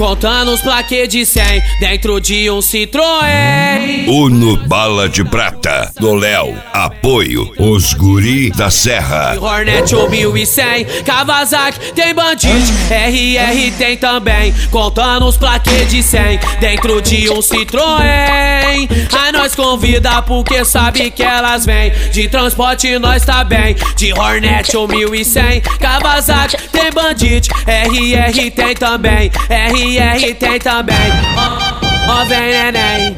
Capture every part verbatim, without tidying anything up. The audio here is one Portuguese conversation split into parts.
contando os plaquês de cem dentro de um Citroën. Uno Bala de Prata, do Léo, apoio, os guri da Serra. Hornet ou mil e cem, Kawasaki tem Bandit, R R tem também, contando os plaquês de cem dentro de um Citroën. Aí nós convida porque sabe que elas vêm, de transporte nós tá bem, de Hornet ou mil e cem, Kawasaki tem Bandit, R R tem também, R R tem também. Ó, ó vem neném,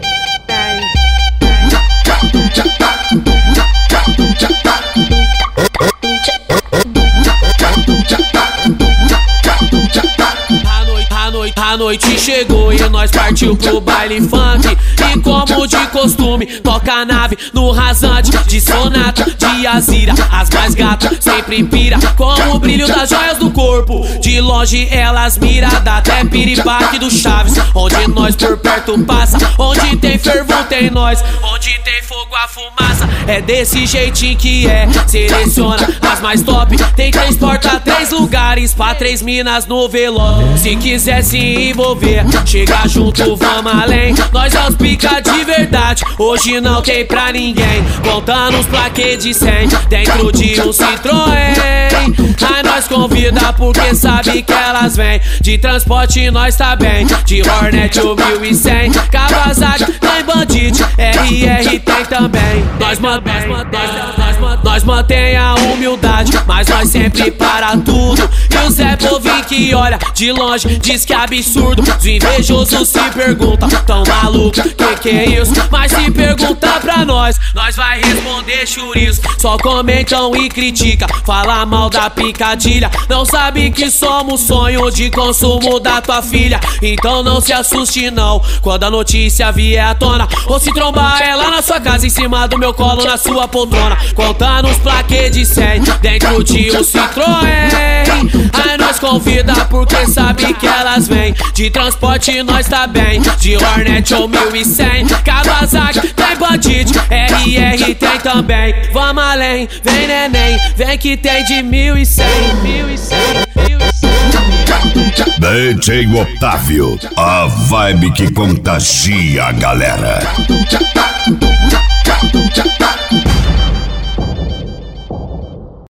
A noite, a noite chegou e nós partiu pro baile funk. E como de costume, toca a nave no rasante, de Sonata, de Azira, as mais gatas sempre pira com o brilho das joias do corpo. De longe elas mira, dá até piripaque do Chaves. Onde nós por perto passa, onde tem fervor tem nós, onde tem fogo a fumaça. É desse jeitinho que é, seleciona as mais top. Tem três portas, três lugares pra três minas no velório. Se quiser se envolver, chega junto, vamos além. Nós é os pica de verdade, hoje não tem pra ninguém. Contando os plaquês de cem dentro de um Citroën. Aí nós convida porque sabe que elas vêm, de transporte nós tá bem, de Hornet ou mil e cem, Kawasaki tem Bandit, R R tem também. Nós mantém, nós, nós, nós, nós mantém a humildade, mas nós sempre para tudo. E o Zé Povinho que olha de longe diz que é absurdo. Os invejosos se perguntam, tão maluco, que que é isso? Mas se perguntar pra nós, nós vai responder chouriço. Só comentam e critica, fala mal da picadilha. Não sabe que somos sonho de consumo da tua filha. Então não se assuste não, quando a notícia vier à tona, ou se trombar ela na sua casa, em cima do meu colo, na sua poltrona. Contando os plaquês de cem dentro de um Citroën. Aí nós convida porque sabe que elas vêm, de transporte nós tá bem, de Hornet ou mil e cem, Kawasaki tem Bandit, R R tem também. Vamos além, vem neném, vem que tem de mil e cem, mil e cem, mil e cem. D J Otávio, a vibe que contagia a galera.